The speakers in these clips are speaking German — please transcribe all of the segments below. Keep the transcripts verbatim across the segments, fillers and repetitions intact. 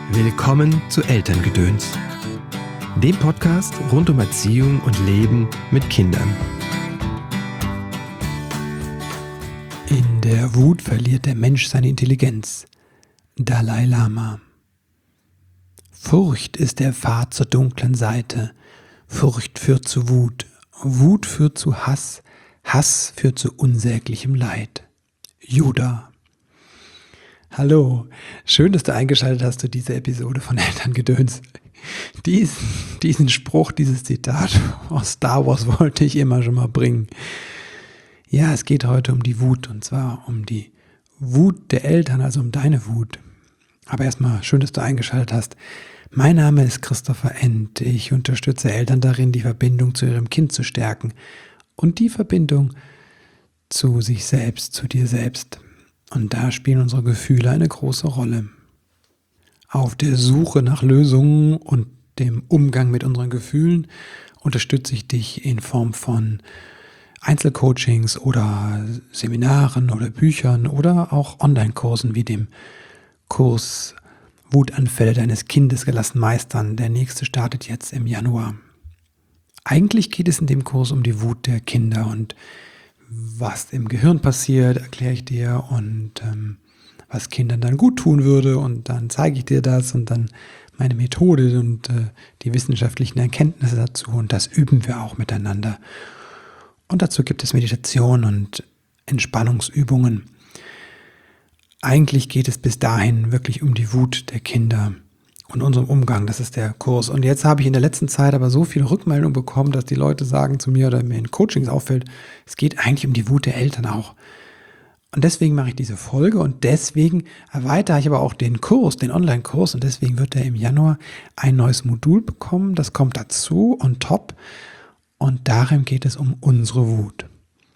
Willkommen zu Elterngedöns, dem Podcast rund um Erziehung und Leben mit Kindern. In der Wut verliert der Mensch seine Intelligenz. Dalai Lama. Furcht ist der Pfad zur dunklen Seite. Furcht führt zu Wut. Wut führt zu Hass. Hass führt zu unsäglichem Leid. Judah. Hallo, schön, dass du eingeschaltet hast zu dieser Episode von Elterngedöns. Diesen, diesen Spruch, dieses Zitat aus Star Wars wollte ich immer schon mal bringen. Ja, es geht heute um die Wut, und zwar um die Wut der Eltern, also um deine Wut. Aber erstmal schön, dass du eingeschaltet hast. Mein Name ist Christopher End. Ich unterstütze Eltern darin, die Verbindung zu ihrem Kind zu stärken und die Verbindung zu sich selbst, zu dir selbst. Und da spielen unsere Gefühle eine große Rolle. Auf der Suche nach Lösungen und dem Umgang mit unseren Gefühlen unterstütze ich dich in Form von Einzelcoachings oder Seminaren oder Büchern oder auch Online-Kursen wie dem Kurs Wutanfälle deines Kindes gelassen meistern. Der nächste startet jetzt im Januar. Eigentlich geht es in dem Kurs um die Wut der Kinder und was im Gehirn passiert, erkläre ich dir, und ähm, was Kindern dann gut tun würde, und dann zeige ich dir das und dann meine Methode und äh, die wissenschaftlichen Erkenntnisse dazu, und das üben wir auch miteinander. Und dazu gibt es Meditation und Entspannungsübungen. Eigentlich geht es bis dahin wirklich um die Wut der Kinder und unserem Umgang, das ist der Kurs. Und jetzt habe ich in der letzten Zeit aber so viele Rückmeldungen bekommen, dass die Leute sagen zu mir oder mir in Coachings auffällt, es geht eigentlich um die Wut der Eltern auch. Und deswegen mache ich diese Folge und deswegen erweitere ich aber auch den Kurs, den Online-Kurs, und deswegen wird er im Januar ein neues Modul bekommen. Das kommt dazu on top, und darin geht es um unsere Wut.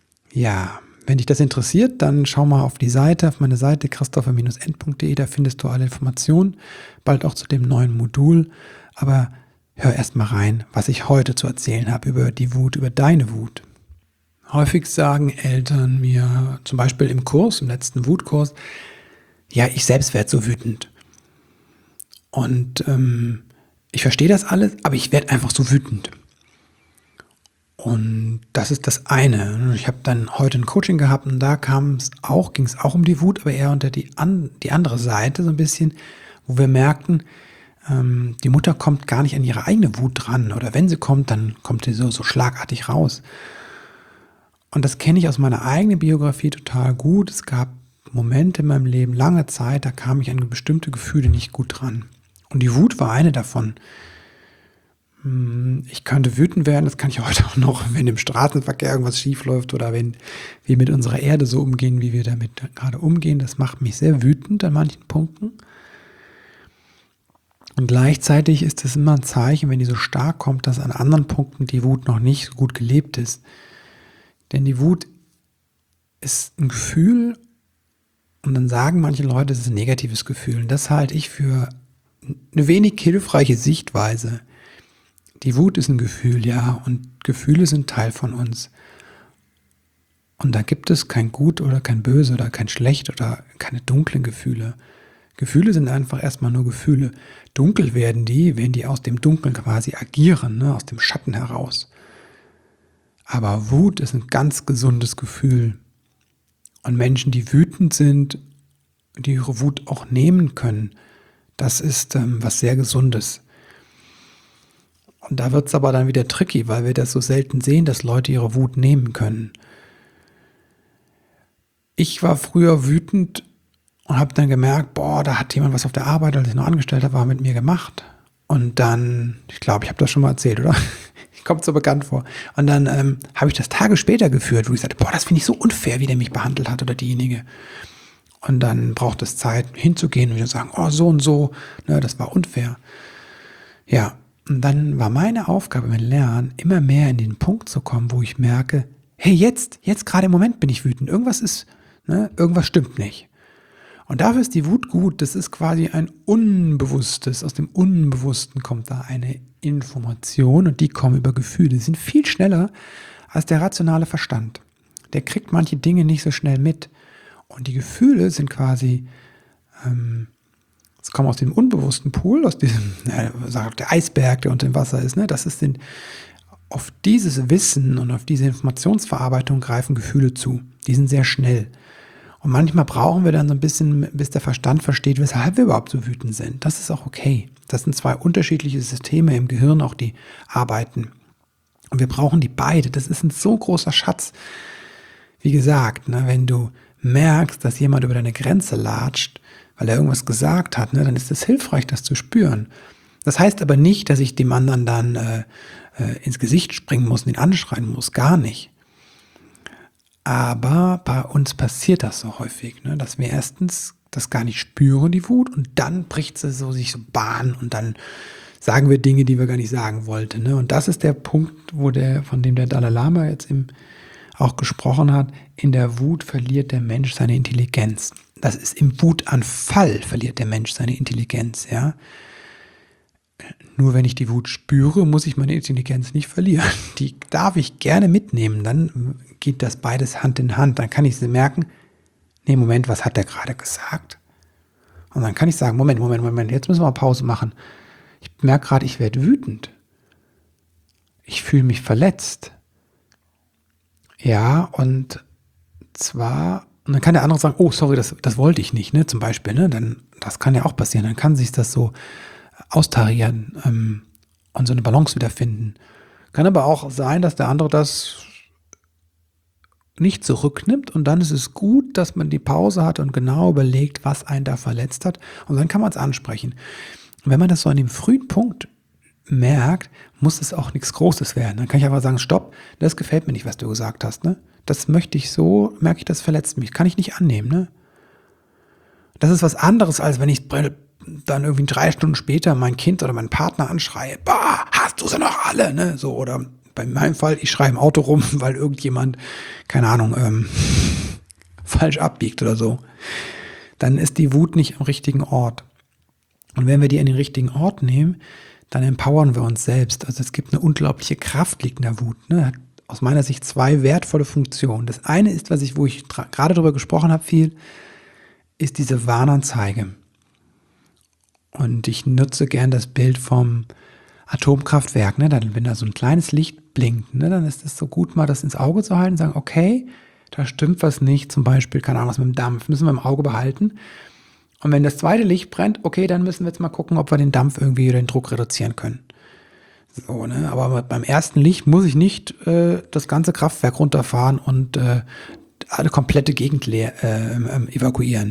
Ja, wenn dich das interessiert, dann schau mal auf die Seite, auf meine Seite christopher Bindestrich end punkt de, da findest du alle Informationen, bald auch zu dem neuen Modul. Aber hör erst mal rein, was ich heute zu erzählen habe über die Wut, über deine Wut. Häufig sagen Eltern mir, zum Beispiel im Kurs, im letzten Wutkurs, ja, ich selbst werde so wütend. Und ähm, ich verstehe das alles, aber ich werde einfach so wütend. Und das ist das eine. Ich habe dann heute ein Coaching gehabt und da kam es auch, ging es auch um die Wut, aber eher unter die, an, die andere Seite so ein bisschen, wo wir merkten, ähm, die Mutter kommt gar nicht an ihre eigene Wut dran, oder wenn sie kommt, dann kommt sie so, so schlagartig raus. Und das kenne ich aus meiner eigenen Biografie total gut. Es gab Momente in meinem Leben, lange Zeit, da kam ich an bestimmte Gefühle nicht gut dran. Und die Wut war eine davon. Ich könnte wütend werden, das kann ich heute auch noch, wenn im Straßenverkehr irgendwas schief läuft oder wenn wir mit unserer Erde so umgehen, wie wir damit gerade umgehen. Das macht mich sehr wütend an manchen Punkten. Und gleichzeitig ist es immer ein Zeichen, wenn die so stark kommt, dass an anderen Punkten die Wut noch nicht so gut gelebt ist. Denn die Wut ist ein Gefühl, und dann sagen manche Leute, es ist ein negatives Gefühl. Und das halte ich für eine wenig hilfreiche Sichtweise. Die Wut ist ein Gefühl, ja, und Gefühle sind Teil von uns. Und da gibt es kein Gut oder kein Böse oder kein Schlecht oder keine dunklen Gefühle. Gefühle sind einfach erstmal nur Gefühle. Dunkel werden die, wenn die aus dem Dunkeln quasi agieren, ne, aus dem Schatten heraus. Aber Wut ist ein ganz gesundes Gefühl. Und Menschen, die wütend sind, die ihre Wut auch nehmen können, das ist ähm, was sehr Gesundes. Und da wird es aber dann wieder tricky, weil wir das so selten sehen, dass Leute ihre Wut nehmen können. Ich war früher wütend und habe dann gemerkt, boah, da hat jemand was auf der Arbeit, als ich noch Angestellter war, mit mir gemacht. Und dann, ich glaube, ich habe das schon mal erzählt, oder? Kommt so bekannt vor. Und dann ähm, habe ich das Tage später geführt, wo ich sagte, boah, das finde ich so unfair, wie der mich behandelt hat oder diejenige. Und dann braucht es Zeit, hinzugehen und zu sagen, oh, so und so, ne, das war unfair. Ja. Und dann war meine Aufgabe im Lernen, immer mehr in den Punkt zu kommen, wo ich merke, hey, jetzt, jetzt gerade im Moment bin ich wütend. Irgendwas ist, ne, irgendwas stimmt nicht. Und dafür ist die Wut gut. Das ist quasi ein Unbewusstes. Aus dem Unbewussten kommt da eine Information, und die kommen über Gefühle. Die sind viel schneller als der rationale Verstand. Der kriegt manche Dinge nicht so schnell mit. Und die Gefühle sind quasi, ähm, es kommen aus dem unbewussten Pool, aus diesem, ja, sagt der Eisberg, der unter dem Wasser ist, ne? Das ist den, auf dieses Wissen und auf diese Informationsverarbeitung greifen Gefühle zu. Die sind sehr schnell. Und manchmal brauchen wir dann so ein bisschen, bis der Verstand versteht, weshalb wir überhaupt so wütend sind. Das ist auch okay. Das sind zwei unterschiedliche Systeme im Gehirn, auch die arbeiten. Und wir brauchen die beide. Das ist ein so großer Schatz. Wie gesagt, ne, wenn du merkst, dass jemand über deine Grenze latscht, weil er irgendwas gesagt hat, ne, dann ist es hilfreich, das zu spüren. Das heißt aber nicht, dass ich dem anderen dann äh, äh, ins Gesicht springen muss und ihn anschreien muss. Gar nicht. Aber bei uns passiert das so häufig, ne, dass wir erstens das gar nicht spüren, die Wut, und dann bricht sie so sich so Bahn und dann sagen wir Dinge, die wir gar nicht sagen wollten. Ne? Und das ist der Punkt, wo der, von dem der Dalai Lama jetzt im, auch gesprochen hat. In der Wut verliert der Mensch seine Intelligenz. Das ist im Wutanfall verliert der Mensch seine Intelligenz. Ja? Nur wenn ich die Wut spüre, muss ich meine Intelligenz nicht verlieren. Die darf ich gerne mitnehmen. Dann geht das beides Hand in Hand. Dann kann ich sie merken, nee, Moment, was hat der gerade gesagt? Und dann kann ich sagen, Moment, Moment, Moment, jetzt müssen wir mal Pause machen. Ich merke gerade, ich werde wütend. Ich fühle mich verletzt. Ja, und zwar, und dann kann der andere sagen, oh, sorry, das, das wollte ich nicht, ne, zum Beispiel, ne, dann, das kann ja auch passieren, dann kann sich das so austarieren ähm, und so eine Balance wiederfinden. Kann aber auch sein, dass der andere das nicht zurücknimmt, und dann ist es gut, dass man die Pause hat und genau überlegt, was einen da verletzt hat, und dann kann man es ansprechen. Und wenn man das so an dem frühen Punkt merkt, muss es auch nichts Großes werden. Dann kann ich einfach sagen, stopp, das gefällt mir nicht, was du gesagt hast. Ne? Das möchte ich so, merke ich, das verletzt mich. Kann ich nicht annehmen. Ne? Das ist was anderes, als wenn ich dann irgendwie drei Stunden später mein Kind oder meinen Partner anschreie, bah, hast du sie noch alle? Ne? So, oder bei meinem Fall, ich schreie im Auto rum, weil irgendjemand, keine Ahnung, ähm, falsch abbiegt oder so. Dann ist die Wut nicht am richtigen Ort. Und wenn wir die an den richtigen Ort nehmen, dann empowern wir uns selbst. Also es gibt eine unglaubliche Kraft, liegt in der Wut. Ne? Hat aus meiner Sicht zwei wertvolle Funktionen. Das eine ist, was ich, wo ich tra- gerade darüber gesprochen habe, viel, ist diese Warnanzeige. Und ich nutze gern das Bild vom Atomkraftwerk. Ne? Dann, wenn da so ein kleines Licht blinkt, ne? Dann ist es so gut, mal das ins Auge zu halten und sagen, okay, da stimmt was nicht. Zum Beispiel, keine Ahnung, was mit dem Dampf. Müssen wir im Auge behalten. Und wenn das zweite Licht brennt, okay, dann müssen wir jetzt mal gucken, ob wir den Dampf irgendwie oder den Druck reduzieren können. So, ne? Aber beim ersten Licht muss ich nicht äh, das ganze Kraftwerk runterfahren und äh, alle komplette Gegend leer, äh, äh, evakuieren.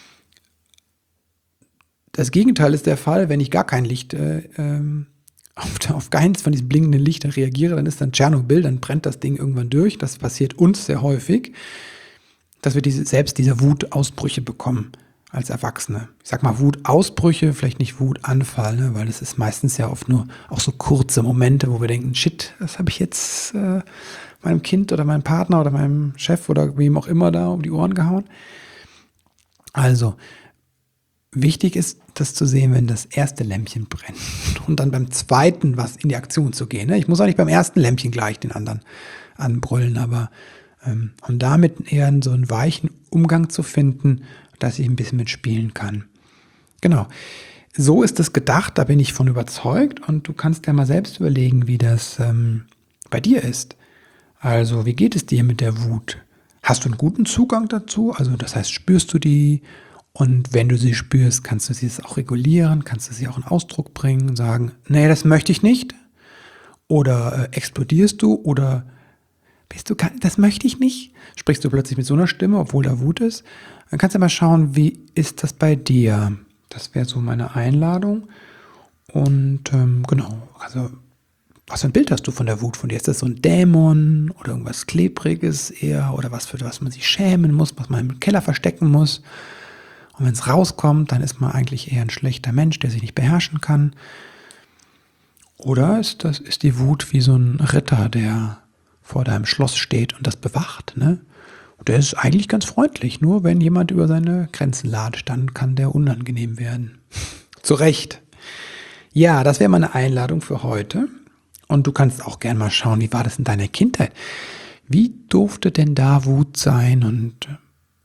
Das Gegenteil ist der Fall, wenn ich gar kein Licht, äh, äh, auf, auf keins von diesen blinkenden Lichtern reagiere, dann ist dann Tschernobyl, dann brennt das Ding irgendwann durch. Das passiert uns sehr häufig, dass wir diese, selbst diese Wutausbrüche bekommen. Als Erwachsene. Ich sag mal Wutausbrüche, vielleicht nicht Wutanfall, ne? Weil das ist meistens ja oft nur auch so kurze Momente, wo wir denken, shit, das habe ich jetzt äh, meinem Kind oder meinem Partner oder meinem Chef oder wem auch immer da um die Ohren gehauen. Also, wichtig ist, das zu sehen, wenn das erste Lämpchen brennt und dann beim zweiten was in die Aktion zu gehen. Ne? Ich muss auch nicht beim ersten Lämpchen gleich den anderen anbrüllen, aber ähm, um damit eher so einen weichen Umgang zu finden, dass ich ein bisschen mitspielen kann. Genau. So ist es gedacht, da bin ich von überzeugt, und du kannst ja mal selbst überlegen, wie das ähm, bei dir ist. Also, wie geht es dir mit der Wut? Hast du einen guten Zugang dazu? Also, das heißt, spürst du die? Und wenn du sie spürst, kannst du sie auch regulieren, kannst du sie auch in Ausdruck bringen und sagen, nee, das möchte ich nicht. Oder äh, explodierst du? Oder bist du, das möchte ich nicht? Sprichst du plötzlich mit so einer Stimme, obwohl da Wut ist? Dann kannst du mal schauen, wie ist das bei dir? Das wäre so meine Einladung. Und ähm, genau, also was für ein Bild hast du von der Wut von dir? Ist das so ein Dämon oder irgendwas Klebriges eher? Oder was, für was man sich schämen muss, was man im Keller verstecken muss? Und wenn es rauskommt, dann ist man eigentlich eher ein schlechter Mensch, der sich nicht beherrschen kann. Oder ist, das, ist die Wut wie so ein Ritter, der vor deinem Schloss steht und das bewacht, ne? Und der ist eigentlich ganz freundlich, nur wenn jemand über seine Grenzen latscht, dann kann der unangenehm werden. Zu Recht. Ja, das wäre meine Einladung für heute. Und du kannst auch gerne mal schauen, wie war das in deiner Kindheit? Wie durfte denn da Wut sein? Und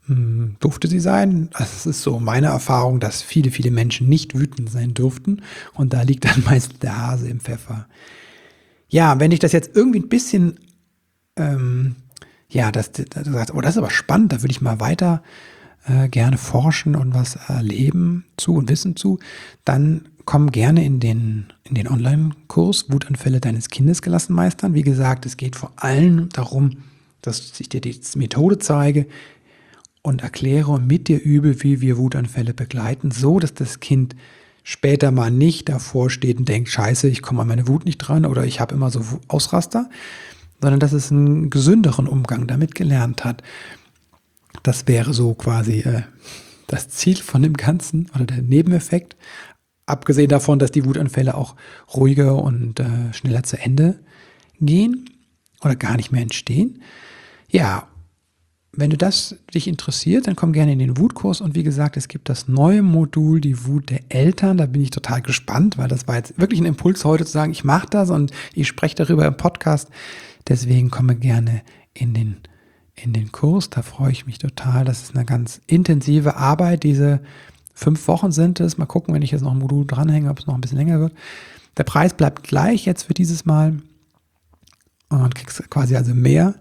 Hm, durfte sie sein? Also es ist so meine Erfahrung, dass viele, viele Menschen nicht wütend sein durften. Und da liegt dann meist der Hase im Pfeffer. Ja, wenn ich das jetzt irgendwie ein bisschen, ähm, ja, das, das, das, oh, das ist aber spannend, da würde ich mal weiter äh, gerne forschen und was erleben zu und wissen zu, dann komm gerne in den, in den Online-Kurs Wutanfälle deines Kindes gelassen meistern. Wie gesagt, es geht vor allem darum, dass ich dir die Methode zeige und erkläre und mit dir übe, wie wir Wutanfälle begleiten, so dass das Kind später mal nicht davor steht und denkt, scheiße, ich komme an meine Wut nicht dran oder ich habe immer so Ausraster, sondern dass es einen gesünderen Umgang damit gelernt hat. Das wäre so quasi äh, das Ziel von dem Ganzen oder der Nebeneffekt. Abgesehen davon, dass die Wutanfälle auch ruhiger und äh, schneller zu Ende gehen oder gar nicht mehr entstehen. Ja, wenn du das dich interessiert, dann komm gerne in den Wutkurs. Und wie gesagt, es gibt das neue Modul, die Wut der Eltern. Da bin ich total gespannt, weil das war jetzt wirklich ein Impuls heute zu sagen, ich mache das und ich spreche darüber im Podcast. Deswegen komme gerne in den, in den Kurs. Da freue ich mich total. Das ist eine ganz intensive Arbeit. Diese fünf Wochen sind es. Mal gucken, wenn ich jetzt noch ein Modul dranhänge, ob es noch ein bisschen länger wird. Der Preis bleibt gleich jetzt für dieses Mal. Und kriegst quasi also mehr.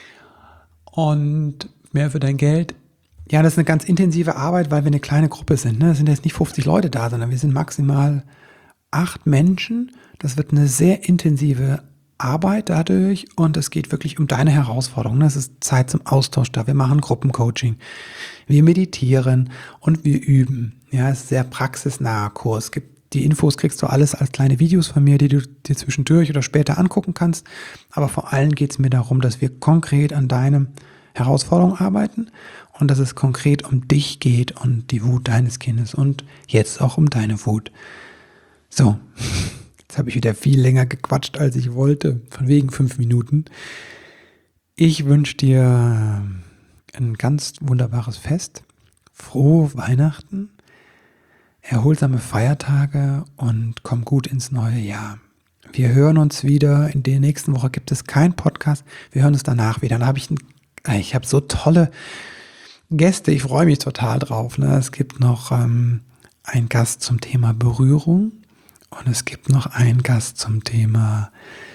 Und mehr für dein Geld. Ja, das ist eine ganz intensive Arbeit, weil wir eine kleine Gruppe sind. Ne? Es sind jetzt nicht fünfzig Leute da, sondern wir sind maximal acht Menschen. Das wird eine sehr intensive Arbeit dadurch und es geht wirklich um deine Herausforderungen. Es ist Zeit zum Austausch da. Wir machen Gruppencoaching, wir meditieren und wir üben. Ja, es ist ein sehr praxisnaher Kurs. Es gibt die Infos kriegst du alles als kleine Videos von mir, die du dir zwischendurch oder später angucken kannst. Aber vor allem geht es mir darum, dass wir konkret an deinen Herausforderungen arbeiten und dass es konkret um dich geht und die Wut deines Kindes und jetzt auch um deine Wut. So, jetzt habe ich wieder viel länger gequatscht, als ich wollte, von wegen fünf Minuten. Ich wünsche dir ein ganz wunderbares Fest, frohe Weihnachten, erholsame Feiertage und komm gut ins neue Jahr. Wir hören uns wieder. In der nächsten Woche gibt es keinen Podcast. Wir hören uns danach wieder. Dann habe ich, ein, ich habe so tolle Gäste. Ich freue mich total drauf. Ne? Es gibt noch ähm, einen Gast zum Thema Berührung und es gibt noch einen Gast zum Thema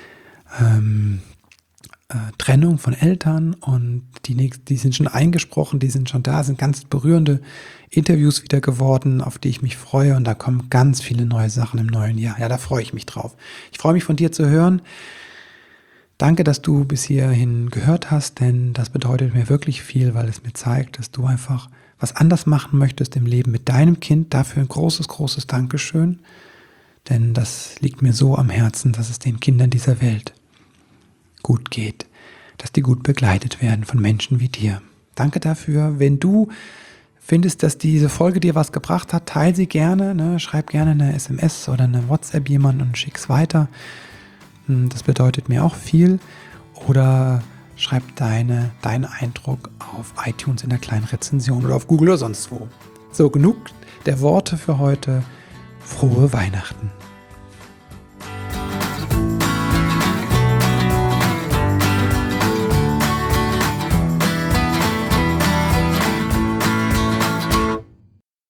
ähm, äh, Trennung von Eltern und die, nächsten, die sind schon eingesprochen, die sind schon da, sind ganz berührende Interviews wieder geworden, auf die ich mich freue und da kommen ganz viele neue Sachen im neuen Jahr. Ja, da freue ich mich drauf. Ich freue mich von dir zu hören. Danke, dass du bis hierhin gehört hast, denn das bedeutet mir wirklich viel, weil es mir zeigt, dass du einfach was anders machen möchtest im Leben mit deinem Kind. Dafür ein großes, großes Dankeschön, denn das liegt mir so am Herzen, dass es den Kindern dieser Welt gut geht, dass die gut begleitet werden von Menschen wie dir. Danke dafür. Wenn du findest, dass diese Folge dir was gebracht hat, teile sie gerne, ne? Schreib gerne eine S M S oder eine WhatsApp jemanden und schick's weiter. Das bedeutet mir auch viel. Oder schreib deine, deinen Eindruck auf iTunes in der kleinen Rezension oder auf Google oder sonst wo. So, genug der Worte für heute. Frohe Weihnachten.